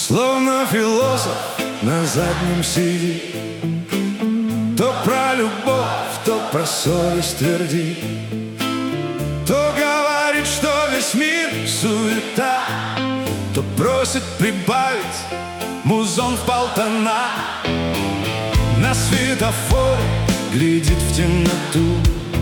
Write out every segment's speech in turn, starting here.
Словно философ на заднем сидит, то про любовь, то про совесть твердит, то говорит, что весь мир суета, то просит прибавить музон в полтона. На светофоре глядит в темноту,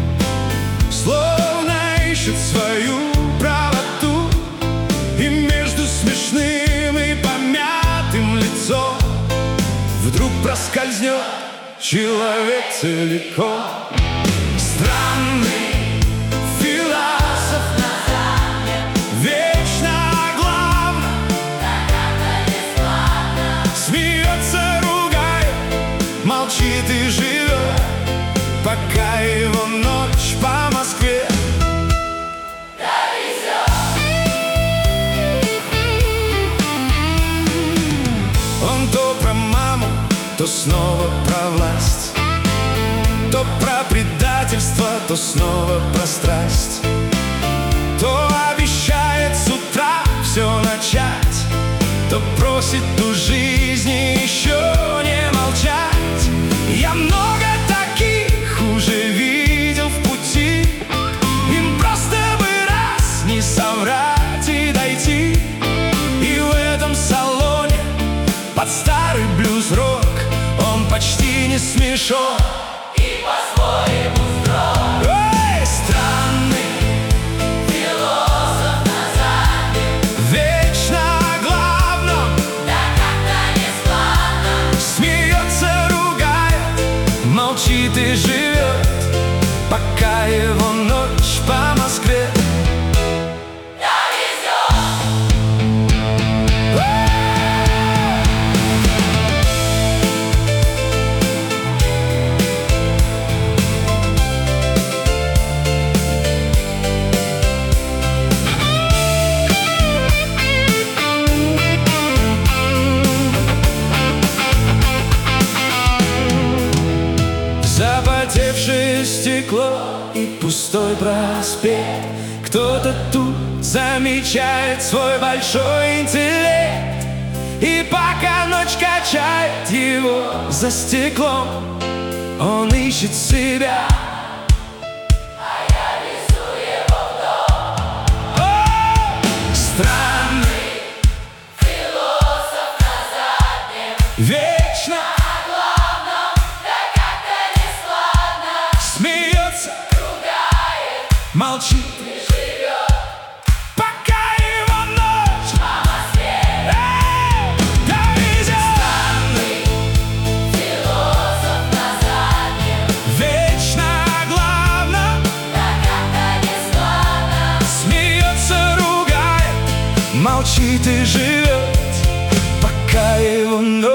словно ищет свою правоту. И между смешным и помятым лицом вдруг проскользнет человек целиком. Странный философ на заднем, вечно о главном, смеется, ругает, молчит и живет, пока его ночь по Москве. Он то про маму, то снова про власть, то про предательство, то снова про страсть, то обещает с утра все начать, то просит у жизни еще не молчать. Я много таких уже видел в пути, им просто бы раз не соврать и дойти. И в этом салоне под старый блюз-рок он почти не смешон и по-своему строг. Эй, странный философ на заднем, вечно о главном, да как-то нескладно, смеется, ругает, молчит и живет, пока его ночь по Москве. Запотевшее стекло и пустой проспект, кто-то тут замечает свой большой интеллект. И пока ночь качает его за стеклом, он ищет себя, а я везу его в дом. О, странный философ на заднем, вечно смеется, ругает, молчит и живет, пока его ночь по Москве довезет. Странный философ на заднем, вечно о главном, да как-то нескладно, смеется, ругает, молчит и живет, пока его ночь